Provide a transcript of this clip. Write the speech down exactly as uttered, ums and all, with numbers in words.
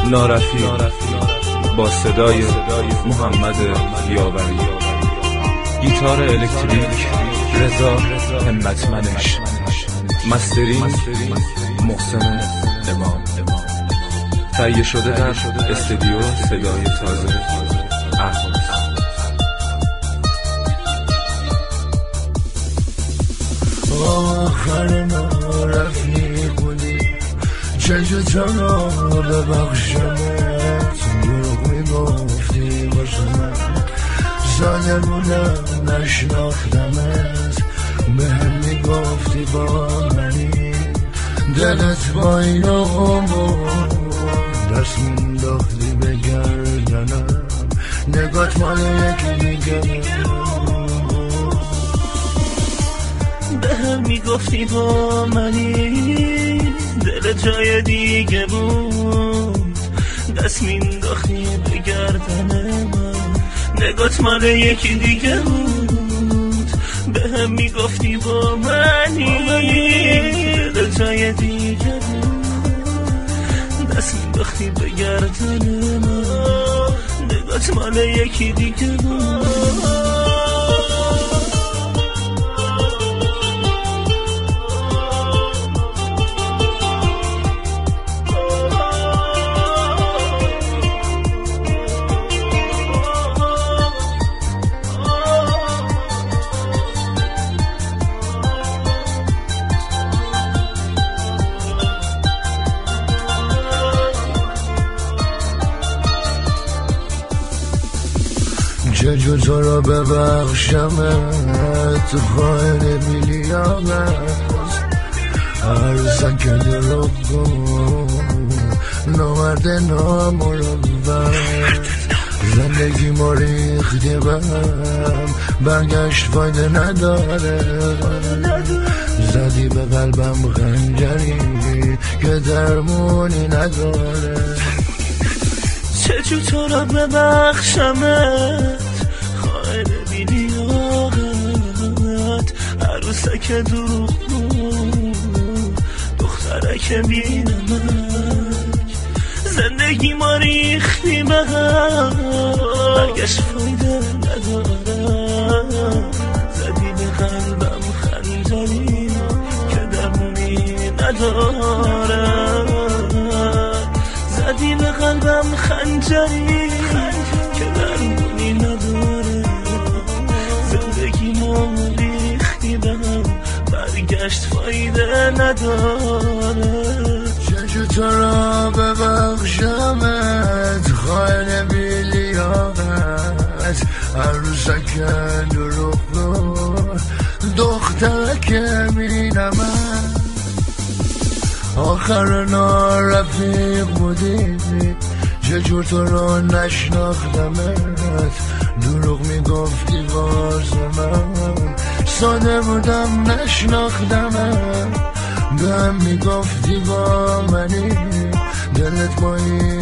نارفی با صدای محمد یاوری، گیتار الکتریک رضا همتمنش، مسترینگ محسن امام، تهیه شده در استودیو صدای تازه اهواز. آخر نارفی بودی چشم چرا ببخشمت، دروغ میگفتی واسه من، زاده بودم نشناختمت، به هم میگفتی با منی، دلت با اینو بود، دست مینداختی به گردنم، نگات مال یکی دیگه، به هم میگفتی با منی، دل جای دیگه بود، دست مینداختی به گردن من، نگات مال یکی دیگه بود، به هم میگفتی با منی، دل جای دیگه بود، دست مینداختی به گردن من، نگات مال یکی دیگه بود. چجور تو را ببخشمت، خواهر میلیامت، عروسک که دروغ گو، نامرد نامروت، زندگی ما ریختی بهم، برگشت فایده نداره، زدی به قلبم خنجری که درمونی نداره، چجور تو را ببخشمت، خواهر بیلیاقت، عروسک دروغ بود، دخترک بینمک، زندگی ما ریختی به هم، برگشت فایده نداره، زدی به قلبم خنجری که درمونی نداره، زدی به قلبم خنجری که درمونی نداره، زندگی ما ریختی به هم، برگشت فایده نداره، چجور تو را ببخشمت، خواهر بیلیاقت، عروسک دروغ بود، دخترک بینمت، آخر نارفیق بودی چجور تو رو نشناختمت، دروغ میگفتی واسه من، ساده بودم نشناختمت، به هم میگفتی با منی، دلت با این